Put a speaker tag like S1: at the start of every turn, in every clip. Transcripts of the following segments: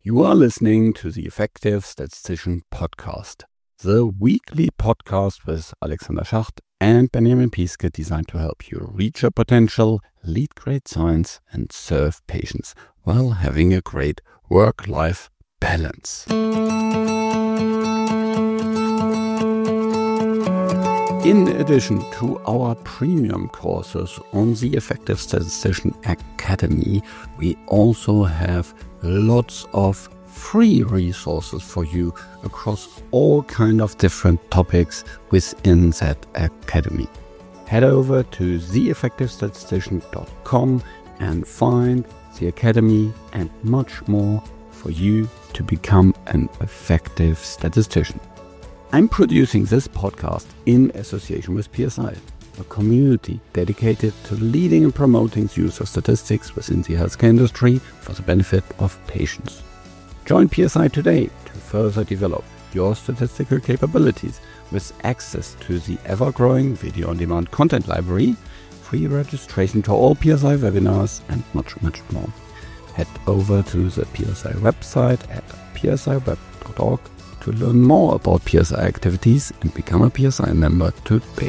S1: You are listening to the Effective Statistician Podcast, the weekly podcast with Alexander Schacht and Benjamin Piske, designed to help you reach your potential, lead great science, and serve patients while having a great work-life balance. In addition to our premium courses on the Effective Statistician Academy, we also have lots of free resources for you across all kind of different topics within that academy. Head over to theeffectivestatistician.com and find the academy and much more for you to become an effective statistician. I'm producing this podcast in association with PSI, a community dedicated to leading and promoting the use of statistics within the healthcare industry for the benefit of patients. Join PSI today to further develop your statistical capabilities with access to the ever-growing video-on-demand content library, free registration to all PSI webinars, and much, much more. Head over to the PSI website at psiweb.org to learn more about PSI activities and become a PSI member today.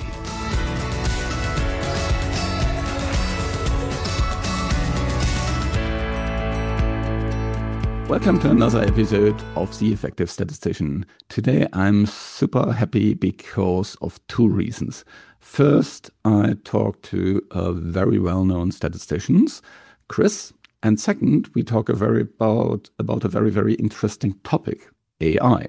S1: Welcome to another episode of The Effective Statistician. Today I'm super happy because of two reasons. First, I talked to a very well-known statisticians, Chris. And second, we talk about a very, very interesting topic, AI.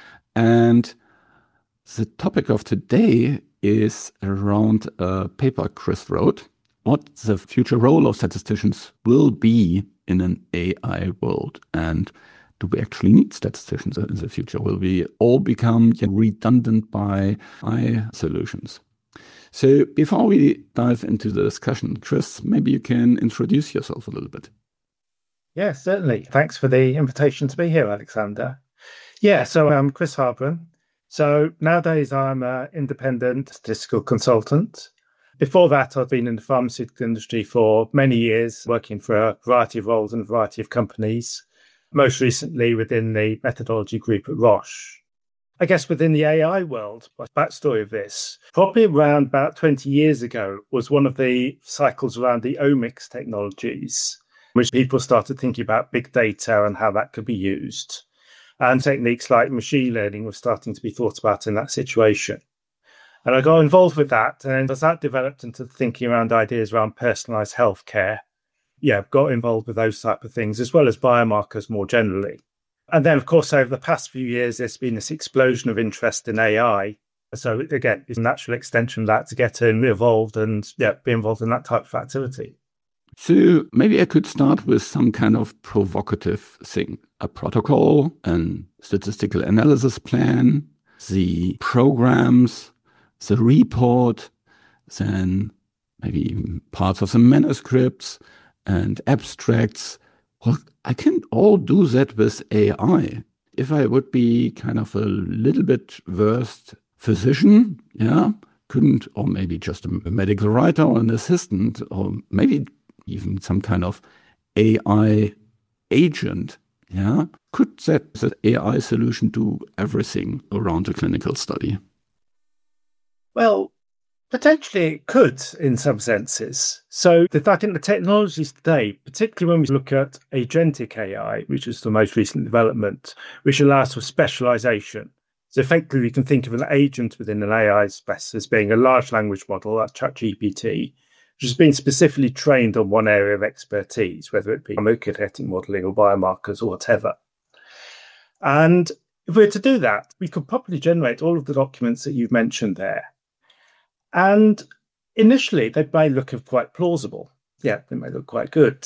S1: And the topic of today is around a paper Chris wrote, what the future role of statisticians will be in an AI world. And do we actually need statisticians in the future? Will we all become redundant by AI solutions? So before we dive into the discussion, Chris, maybe you can introduce yourself a little bit.
S2: Yeah, certainly. Thanks for the invitation to be here, Alexander. Yeah, so I'm Chris Harbron. So nowadays I'm an independent statistical consultant. Before that, I've been in the pharmaceutical industry for many years, working for a variety of roles in a variety of companies, most recently within the methodology group at Roche. I guess within the AI world, my backstory of this, probably around about 20 years ago, was one of the cycles around the omics technologies, which people started thinking about big data and how that could be used. And techniques like machine learning were starting to be thought about in that situation. And I got involved with that. And as that developed into thinking around ideas around personalized healthcare, got involved with those type of things, as well as biomarkers more generally. And then, of course, over the past few years, there's been this explosion of interest in AI. So again, it's a natural extension of that to get involved and be involved in that type of activity.
S1: So maybe I could start with some kind of provocative thing, a protocol, and statistical analysis plan, the programs, the report, then maybe parts of the manuscripts and abstracts. Well, I can all do that with AI. If I would be kind of a little bit versed physician, couldn't, or maybe just a medical writer or an assistant, or maybe even some kind of AI agent, could that AI solution do everything around a clinical study?
S2: Well, potentially it could in some senses. So I think the technologies today, particularly when we look at agentic AI, which is the most recent development, which allows for specialization. So effectively, we can think of an agent within an AI space as being a large language model, like ChatGPT, which has been specifically trained on one area of expertise, whether it be pharmacokinetic modeling or biomarkers or whatever. And if we were to do that, we could probably generate all of the documents that you've mentioned there. And initially, they may look quite plausible. Yeah, they may look quite good.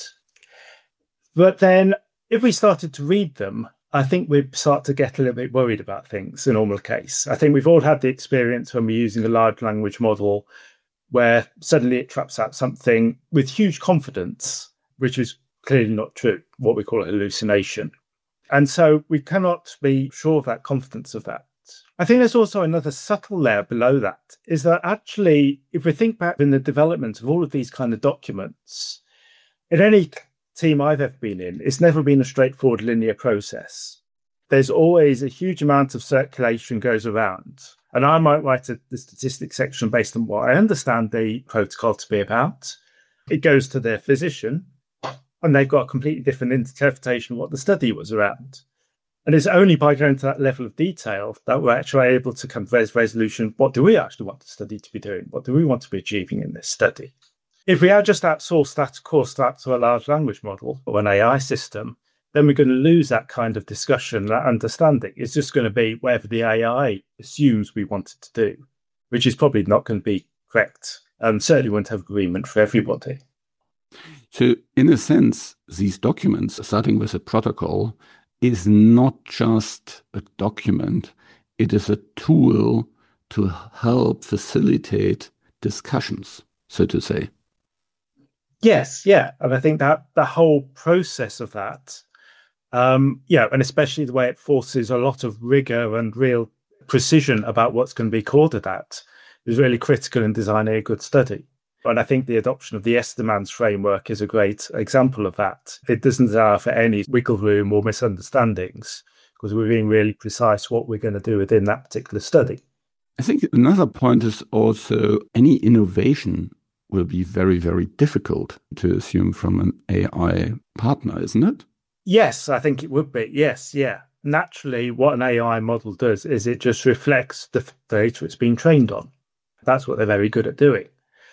S2: But then if we started to read them, I think we'd start to get a little bit worried about things in a normal case. I think we've all had the experience when we're using a large language model where suddenly it traps out something with huge confidence, which is clearly not true, what we call a hallucination. And so we cannot be sure of that confidence of that. I think there's also another subtle layer below that, is that actually, if we think back in the development of all of these kind of documents, in any team I've ever been in, it's never been a straightforward linear process. There's always a huge amount of circulation goes around. And I might write the statistics section based on what I understand the protocol to be about. It goes to their physician, and they've got a completely different interpretation of what the study was around. And it's only by going to that level of detail that we're actually able to come to a resolution. What do we actually want the study to be doing? What do we want to be achieving in this study? If we had just outsourced that course that to a large language model or an AI system, then we're going to lose that kind of discussion, that understanding. It's just going to be whatever the AI assumes we want it to do, which is probably not going to be correct. Certainly won't have agreement for everybody.
S1: So in a sense, these documents, starting with a protocol, is not just a document. It is a tool to help facilitate discussions, so to say.
S2: Yes, yeah. And I think that the whole process of that, and especially the way it forces a lot of rigor and real precision about what's going to be called at that, is really critical in designing a good study. And I think the adoption of the Estermans framework is a great example of that. It doesn't allow for any wiggle room or misunderstandings because we're being really precise what we're going to do within that particular study.
S1: I think another point is also any innovation will be very, very difficult to assume from an AI partner, isn't it?
S2: Yes, I think it would be. Yes, yeah. Naturally, what an AI model does is it just reflects the data it's been trained on. That's what they're very good at doing.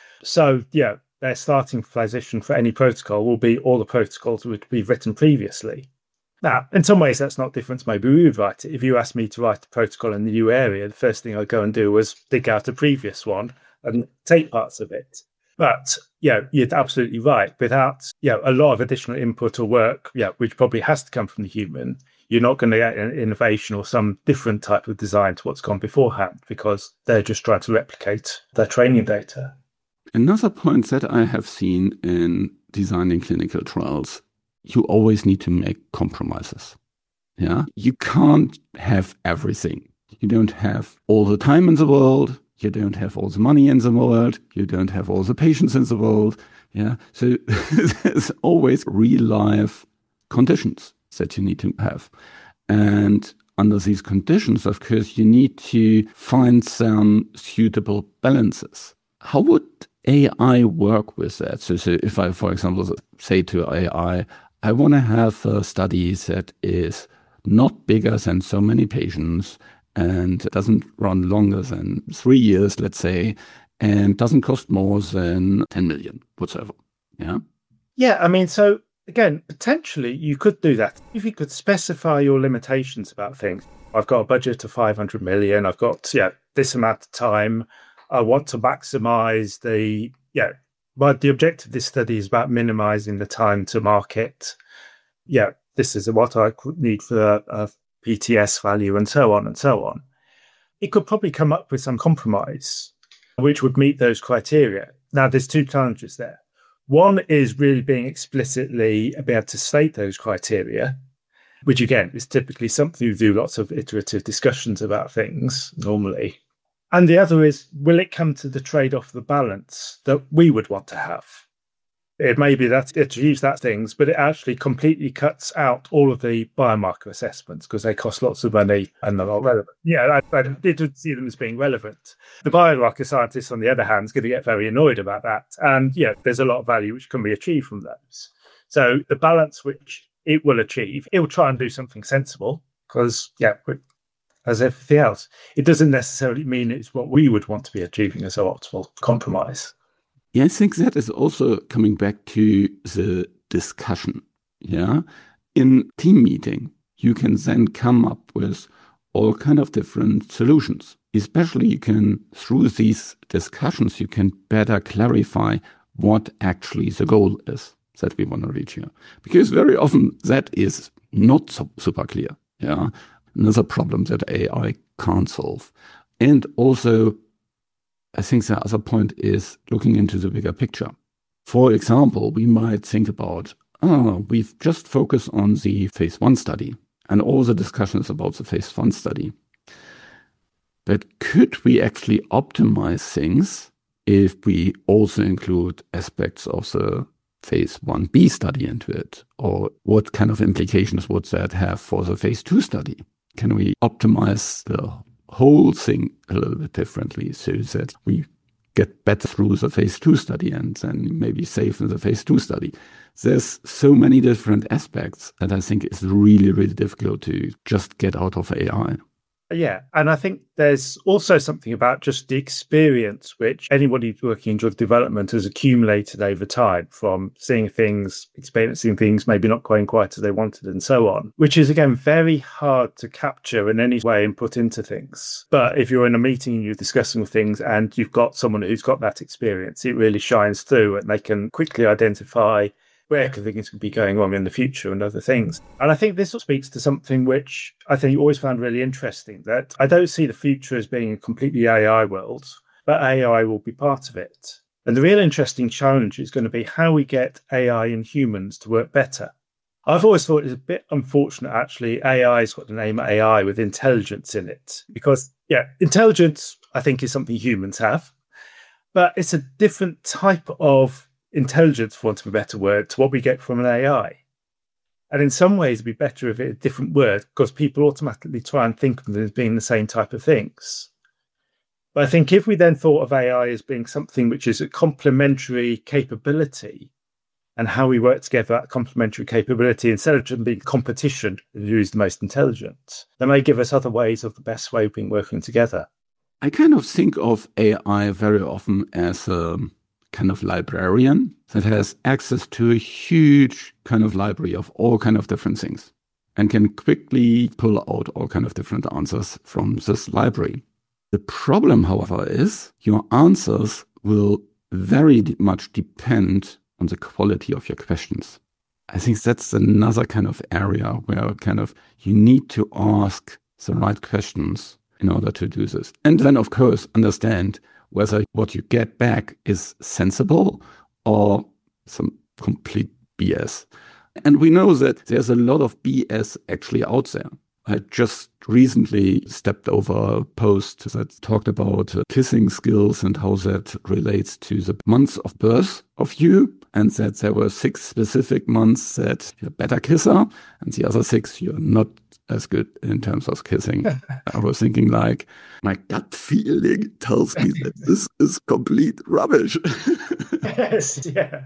S2: So, yeah, their starting position for any protocol will be all the protocols would be written previously. Now, in some ways, that's not different. Maybe we would write it. If you asked me to write a protocol in the new area, the first thing I'd go and do was dig out a previous one and take parts of it. But, you're absolutely right. Without, a lot of additional input or work, which probably has to come from the human, you're not going to get an innovation or some different type of design to what's gone beforehand because they're just trying to replicate their training data.
S1: Another point that I have seen in designing clinical trials, you always need to make compromises. Yeah, you can't have everything. You don't have all the time in the world. You don't have all the money in the world. You don't have all the patients in the world. Yeah, so there's always real life conditions that you need to have. And under these conditions, of course, you need to find some suitable balances. How would AI work with that? So if I, for example, say to AI, I want to have a study that is not bigger than so many patients and doesn't run longer than 3 years, let's say, and doesn't cost more than 10 million, whatever. Yeah.
S2: Yeah. I mean, so again, potentially you could do that. If you could specify your limitations about things. I've got a budget of 500 million. I've got, this amount of time. I want to maximize but the objective of this study is about minimizing the time to market. This is what I need for a PTS value and so on and so on. It could probably come up with some compromise which would meet those criteria. Now, there's two challenges there. One is really being explicitly able to state those criteria, which again is typically something you do lots of iterative discussions about things normally. And the other is, will it come to the trade-off of the balance that we would want to have? It may be that it achieves that things, but it actually completely cuts out all of the biomarker assessments because they cost lots of money and they're not relevant. I did see them as being relevant. The biomarker scientists, on the other hand, is going to get very annoyed about that. And there's a lot of value which can be achieved from those. So the balance which it will achieve, it will try and do something sensible because, as everything else, it doesn't necessarily mean it's what we would want to be achieving as an optimal compromise.
S1: Yeah, I think that is also coming back to the discussion. Yeah, in team meeting, you can then come up with all kind of different solutions. Especially you can, through these discussions, you can better clarify what actually the goal is that we want to reach here. Because very often that is not super clear. Yeah. Another problem that AI can't solve. And also, I think the other point is looking into the bigger picture. For example, we might think about, we've just focused on the phase 1 study and all the discussions about the phase 1 study. But could we actually optimize things if we also include aspects of the phase 1b study into it? Or what kind of implications would that have for the phase 2 study? Can we optimize the whole thing a little bit differently so that we get better through the phase 2 study and then maybe safe in the phase 2 study? There's so many different aspects that I think is really, really difficult to just get out of AI.
S2: Yeah, and I think there's also something about just the experience which anybody working in drug development has accumulated over time from seeing things, experiencing things maybe not going quite as they wanted and so on, which is, again, very hard to capture in any way and put into things. But if you're in a meeting and you're discussing things and you've got someone who's got that experience, it really shines through and they can quickly identify where things could be going wrong in the future and other things. And I think this speaks to something which I think you always found really interesting, that I don't see the future as being a completely AI world, but AI will be part of it. And the real interesting challenge is going to be how we get AI and humans to work better. I've always thought it's a bit unfortunate, actually, AI's got the name AI with intelligence in it. Because, intelligence, I think, is something humans have, but it's a different type of intelligence, for want of a better word, to what we get from an AI. And in some ways, it'd be better if it's a different word, because people automatically try and think of them as being the same type of things. But I think if we then thought of AI as being something which is a complementary capability, and how we work together, that complementary capability, instead of just being competition, who is the most intelligent, that may give us other ways of the best way of being working together.
S1: I kind of think of AI very often as a kind of librarian that has access to a huge kind of library of all kind of different things and can quickly pull out all kind of different answers from this library. The problem, however, is your answers will very much depend on the quality of your questions. I think that's another kind of area where kind of you need to ask the right questions in order to do this. And then, of course, understand whether what you get back is sensible or some complete BS. And we know that there's a lot of BS actually out there. I just recently stepped over a post that talked about kissing skills and how that relates to the months of birth of you, and that there were 6 specific months that you're a better kisser, and the other 6 you're not as good in terms of kissing. I was thinking, like, my gut feeling tells me that this is complete rubbish.
S2: Yes, yeah.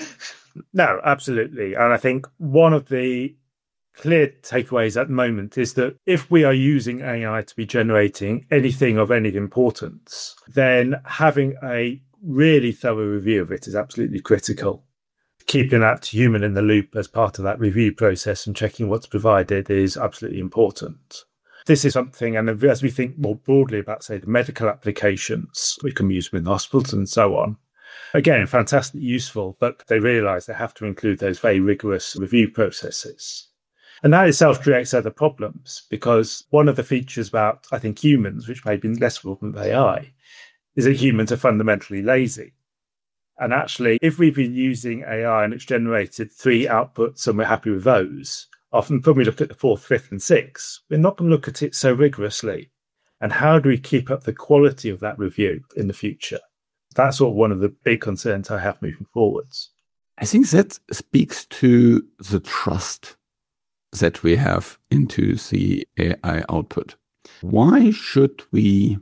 S2: No, absolutely. And I think one of the clear takeaways at the moment is that if we are using AI to be generating anything of any importance, then having a really thorough review of it is absolutely critical. Keeping that human in the loop as part of that review process and checking what's provided is absolutely important. This is something, and as we think more broadly about, say, the medical applications, we can use them in hospitals and so on. Again, fantastically useful, but they realise they have to include those very rigorous review processes. And that itself creates other problems, because one of the features about, I think, humans, which may be less problem with AI, is that humans are fundamentally lazy. And actually, if we've been using AI and it's generated 3 outputs and we're happy with those, often when we look at the 4th, 5th and 6th, we're not going to look at it so rigorously. And how do we keep up the quality of that review in the future? That's sort of one of the big concerns I have moving forwards.
S1: I think that speaks to the trust that we have into the AI output. Why should we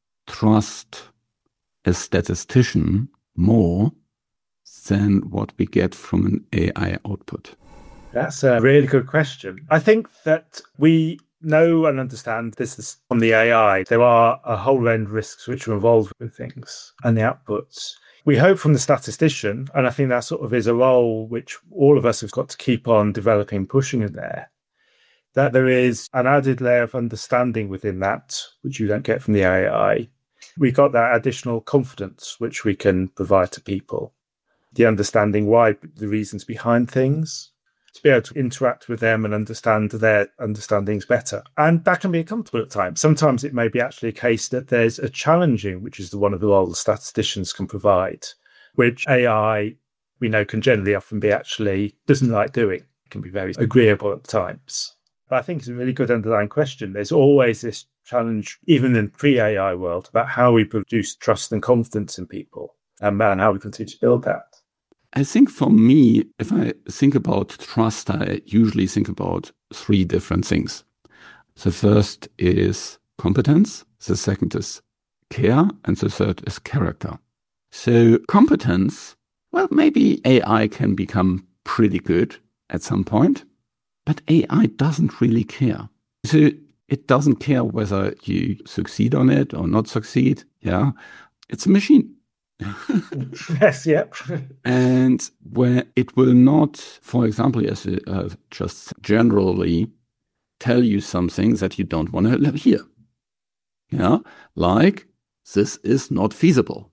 S1: trust a statistician more than what we get from an AI output?
S2: That's a really good question. I think that we know and understand this is from the AI. There are a whole range of risks which are involved with things and the outputs. We hope from the statistician, and I think that sort of is a role which all of us have got to keep on developing, pushing in there, that there is an added layer of understanding within that, which you don't get from the AI. We've got that additional confidence which we can provide to people, the understanding why, the reasons behind things, to be able to interact with them and understand their understandings better. And that can be uncomfortable at times. Sometimes it may be actually a case that there's a challenging, which is the one of the roles statisticians can provide, which AI, we know, can generally often be actually doesn't like doing. It can be very agreeable at times. But I think it's a really good underlying question. There's always this challenge, even in the pre-AI world, about how we produce trust and confidence in people and how we continue to build that.
S1: I think for me, if I think about trust, I usually think about three different things. The first is competence, the second is care, and the third is character. So competence, well, maybe AI can become pretty good at some point, but AI doesn't really care. So it doesn't care whether you succeed on it or not succeed. Yeah, it's a machine.
S2: Yes, yep.
S1: And where it will not, for example, just generally tell you something that you don't want to hear. Yeah, like this is not feasible.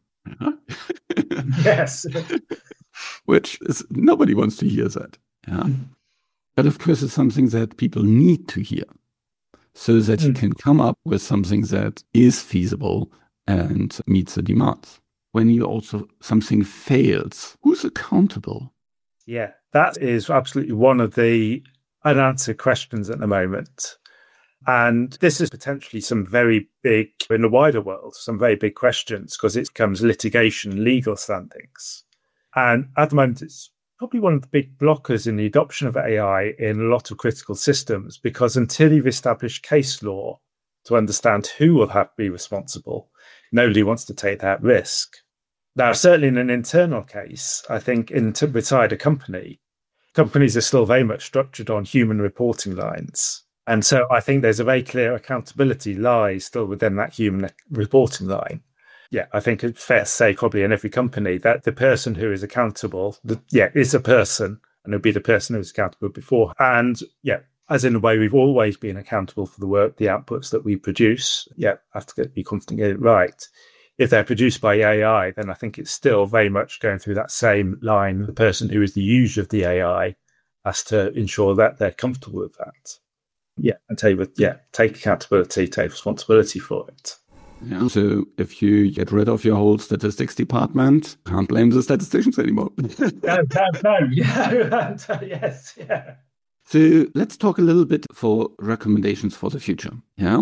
S2: Yes.
S1: Which is, nobody wants to hear that. Yeah. But of course, it's something that people need to hear so that you can come up with something that is feasible and meets the demands. When something fails, who's accountable?
S2: Yeah, that is absolutely one of the unanswered questions at the moment. And this is potentially some very big, in the wider world, some very big questions because it becomes litigation, legal standings. And at the moment, it's probably one of the big blockers in the adoption of AI in a lot of critical systems, because until you've established case law to understand who will have to be responsible, nobody wants to take that risk. Now, certainly in an internal case, I think inside a company, companies are still very much structured on human reporting lines. And so I think there's a very clear accountability lies still within that human reporting line. Yeah, I think it's fair to say probably in every company that the person who is accountable, is a person, and it'll be the person who's accountable before. And yeah, as in a way, we've always been accountable for the work, the outputs that we produce. Yeah, have to be confident getting it right. If they're produced by AI, then I think it's still very much going through that same line. The person who is the user of the AI has to ensure that they're comfortable with that. Yeah, and take accountability, take responsibility for it.
S1: Yeah. So if you get rid of your whole statistics department, can't blame the statisticians anymore.
S2: No. Yeah. Yes. Yeah.
S1: So let's talk a little bit for recommendations for the future. Yeah.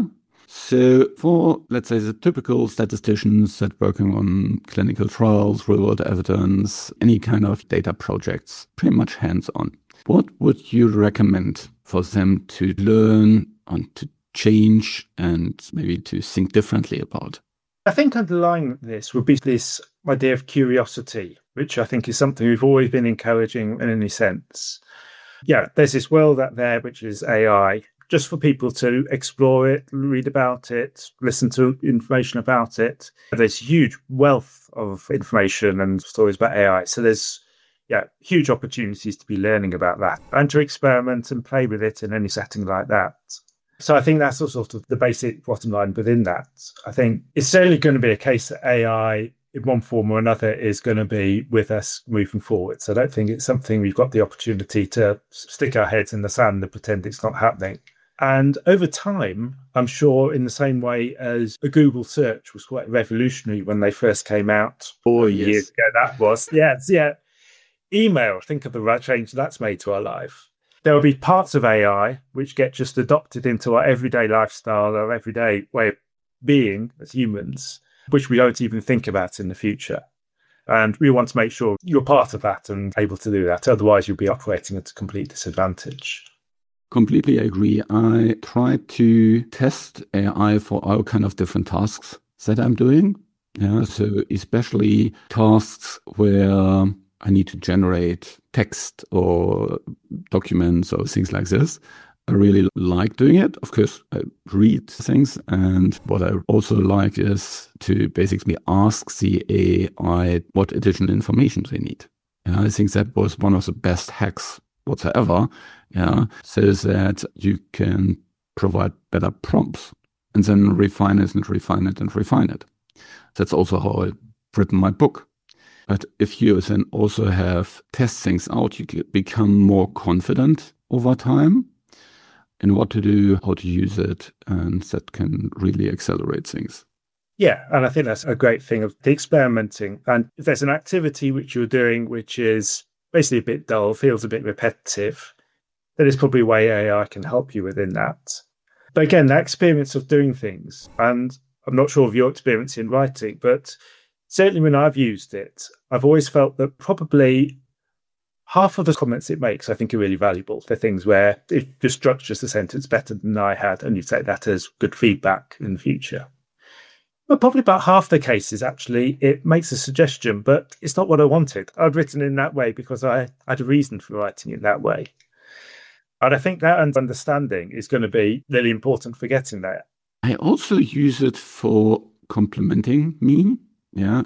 S1: So for, let's say, the typical statisticians that working on clinical trials, real-world evidence, any kind of data projects, pretty much hands-on, what would you recommend for them to learn and to change and maybe to think differently about?
S2: I think underlying this would be this idea of curiosity, which I think is something we've always been encouraging in any sense. Yeah, there's this world out there, which is AI, just for people to explore it, read about it, listen to information about it. There's huge wealth of information and stories about AI. So there's huge opportunities to be learning about that and to experiment and play with it in any setting like that. So I think that's sort of the basic bottom line within that. I think it's certainly going to be a case that AI in one form or another is going to be with us moving forward. So I don't think it's something we've got the opportunity to stick our heads in the sand and pretend it's not happening. And over time, I'm sure in the same way as a Google search was quite revolutionary when they first came out 4 years ago, that was. Yeah. Email, think of the change that's made to our life. There will be parts of AI which get just adopted into our everyday lifestyle, our everyday way of being as humans, which we don't even think about in the future. And we want to make sure you're part of that and able to do that. Otherwise, you'll be operating at a complete disadvantage.
S1: Completely agree. I try to test AI for all kind of different tasks that I'm doing. Yeah, so especially tasks where I need to generate text or documents or things like this. I really like doing it. Of course, I read things. And what I also like is to basically ask the AI what additional information they need. Yeah, I think that was one of the best hacks whatsoever. Yeah, so that you can provide better prompts and then refine it and refine it and refine it. That's also how I've written my book. But if you then also have test things out, you become more confident over time in what to do, how to use it, and that can really accelerate things.
S2: Yeah, and I think that's a great thing of the experimenting. And if there's an activity which you're doing which is basically a bit dull, feels a bit repetitive, then it's probably a way AI can help you within that. But again, that experience of doing things, and I'm not sure of your experience in writing, but certainly when I've used it, I've always felt that probably half of the comments it makes, I think, are really valuable. They're things where it just structures the sentence better than I had, and you take that as good feedback in the future. But probably about half the cases, actually, it makes a suggestion, but it's not what I wanted. I'd written in that way because I had a reason for writing it that way. And I think that understanding is going to be really important for getting there.
S1: I also use it for complimenting me. Yeah.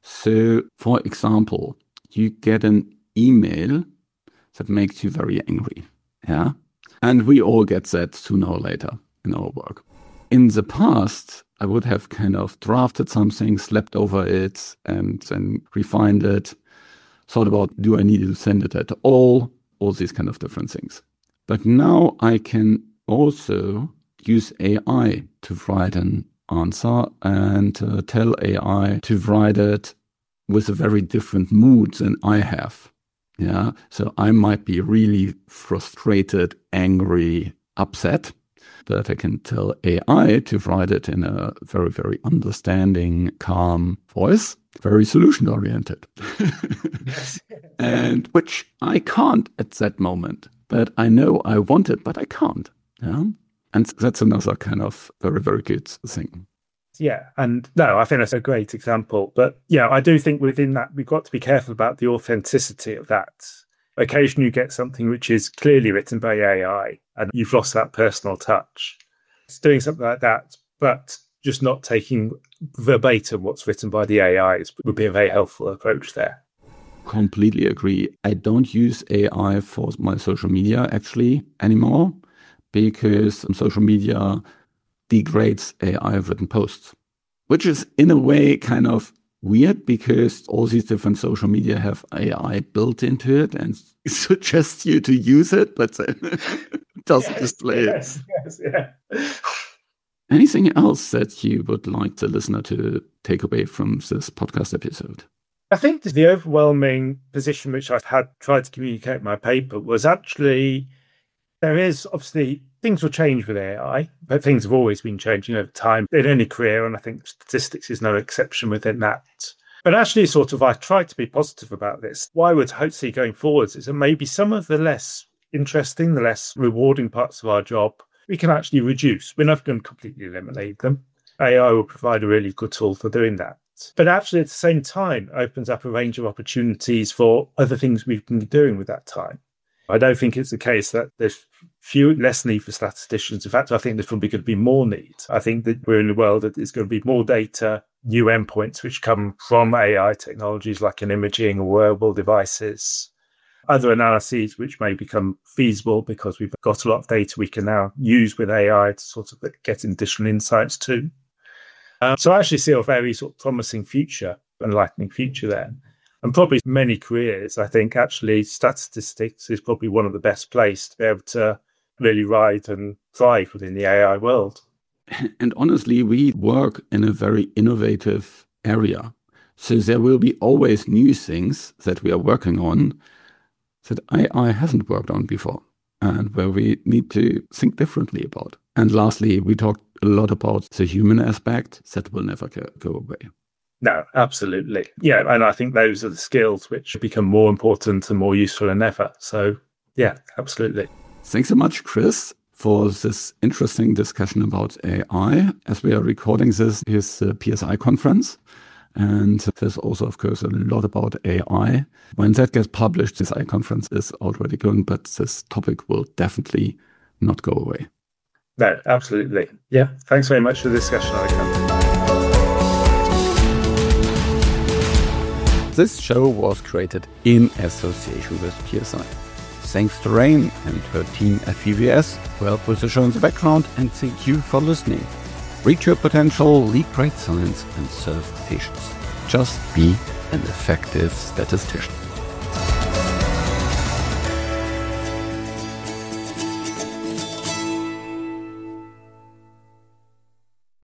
S1: So, for example, you get an email that makes you very angry. Yeah. And we all get that sooner or later in our work. In the past, I would have kind of drafted something, slept over it, and then refined it, thought about, do I need to send it at all these kind of different things. But now I can also use AI to write an answer and tell AI to write it with a very different mood than I have. Yeah, so I might be really frustrated, angry, upset, but I can tell AI to write it in a very, very understanding, calm voice, very solution-oriented.
S2: Yes.
S1: And which I can't at that moment. But I know I want it, but I can't. Yeah? And that's another kind of very, very good thing.
S2: Yeah. And no, I think that's a great example. But yeah, I do think within that, we've got to be careful about the authenticity of that. Occasionally you get something which is clearly written by AI and you've lost that personal touch. It's doing something like that, but just not taking verbatim what's written by the AI would be a very helpful approach there.
S1: Completely agree. I don't use AI for my social media actually anymore because social media degrades AI written posts, which is in a way kind of weird because all these different social media have AI built into it and suggests you to use it, but then it doesn't display it.
S2: Yes.
S1: Anything else that you would like the listener to take away from this podcast episode?
S2: I think the overwhelming position which I had tried to communicate in my paper was actually there is obviously things will change with AI, but things have always been changing over time in any career, and I think statistics is no exception within that. But actually, I tried to be positive about this. What I would hope to see going forwards is that maybe some of the less interesting, the less rewarding parts of our job, we can actually reduce. We're not going to completely eliminate them. AI will provide a really good tool for doing that. But actually, at the same time, opens up a range of opportunities for other things we can be doing with that time. I don't think it's the case that there's less need for statisticians. In fact, I think there's probably going to be more need. I think that we're in a world that there's going to be more data, new endpoints which come from AI technologies like in imaging or wearable devices, other analyses which may become feasible because we've got a lot of data we can now use with AI to sort of get additional insights too. So I actually see a very sort of promising future, enlightening future there. And probably many careers, I think actually statistics is probably one of the best places to be able to really ride and thrive within the AI world.
S1: And honestly, we work in a very innovative area. So there will be always new things that we are working on that AI hasn't worked on before and where we need to think differently about. And lastly, we talked a lot about the human aspect that will never go away.
S2: No, absolutely. Yeah, and I think those are the skills which become more important and more useful than ever. So, yeah, absolutely.
S1: Thanks so much, Chris, for this interesting discussion about AI. As we are recording this, here's the PSI conference. And there's also, of course, a lot about AI. When that gets published, this AI conference is already going, but this topic will definitely not go away.
S2: No, absolutely. Yeah. Thanks very much for the discussion, Alexander.
S1: This show was created in association with PSI. Thanks to Rain and her team at VVS who helped with the show in the background, and thank you for listening. Reach your potential, lead great science, and serve patients. Just be an effective statistician.